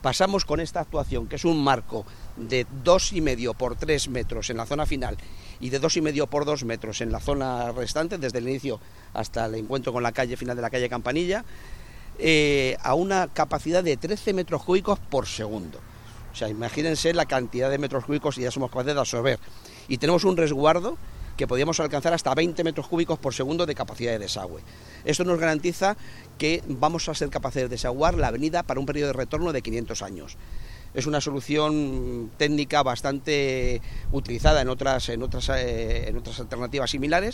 Pasamos con esta actuación, que es un marco de 2,5 por 3 metros en la zona final y de 2,5 por 2 metros en la zona restante, desde el inicio hasta el encuentro con la calle final de la calle Campanilla, a una capacidad de 13 metros cúbicos por segundo. O sea, imagínense la cantidad de metros cúbicos que ya somos capaces de absorber. Y tenemos un resguardo que podíamos alcanzar hasta 20 metros cúbicos por segundo de capacidad de desagüe. Esto nos garantiza que vamos a ser capaces de desaguar la avenida para un periodo de retorno de 500 años. Es una solución técnica bastante utilizada en otras alternativas similares